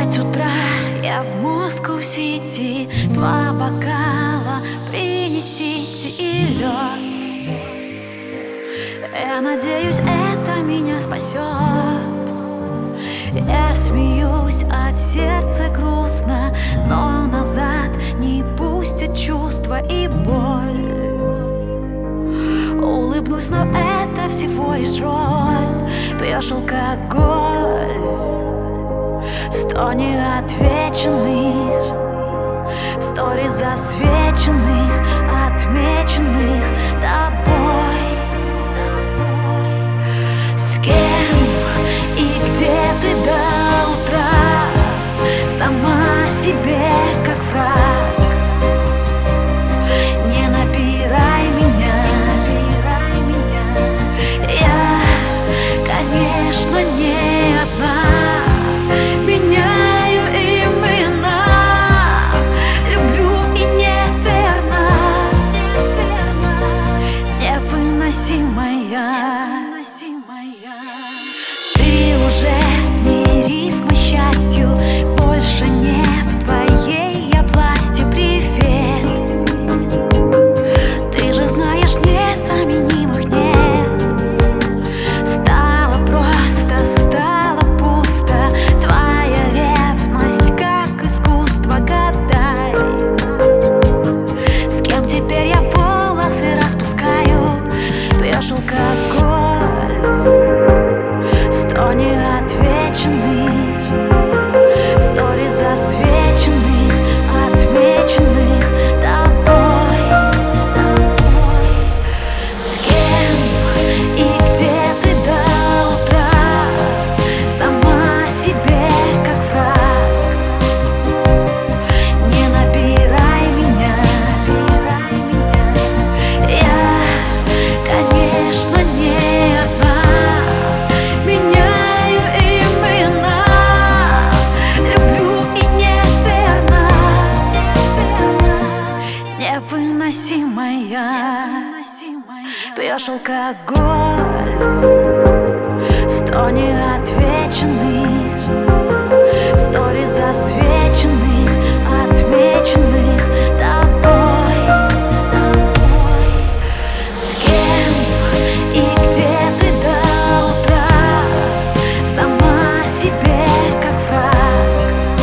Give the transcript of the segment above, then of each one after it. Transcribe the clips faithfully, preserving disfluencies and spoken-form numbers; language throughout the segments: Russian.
Пять утра, я в Москоу-Сити. Два бокала принесите и лед. Я надеюсь, это меня спасет. Я смеюсь, а в сердце грустно, но назад не пустят чувства и боль. Улыбнусь, но это всего лишь роль. Пьешь алкоголь, сто неотвеченных, в сторис засвеченных, отмеченных тобой. С кем и где ты до утра? Сама себе как враг. Не набирай меня, набирай меня. Я, конечно, не одна. Меняю имена, люблю и неверно, невыносимая. Ты уже не рифма счастью, больше не в твоей я власти. Привет, ты же знаешь, незаменимых нет. Стало просто, стало пусто. Твоя ревность как искусство, гадай. С кем теперь я волосы распускаю? Пьешь алкоголь, сто неотвеченных, в сторис засвеченных, отмеченных тобой. С кем и где ты до утра? Сама себе как враг. Не набирай меня, набирай меня. Я, конечно, не одна. Меняю имена, люблю и неверно, невыносимая. Пьешь алкоголь, сто неотвеченных, в сторис засвеченных, отмеченных тобой. С кем и где ты до утра? Сама себе как враг.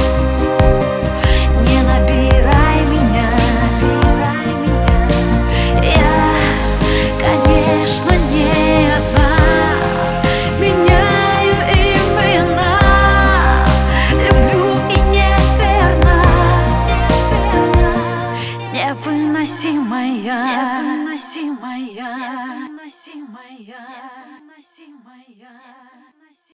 Не набирай меня, набирай меня. Я, конечно, не одна. Меняю имена, люблю и неверно, невыносимая. Невыносимая. Невыносимая.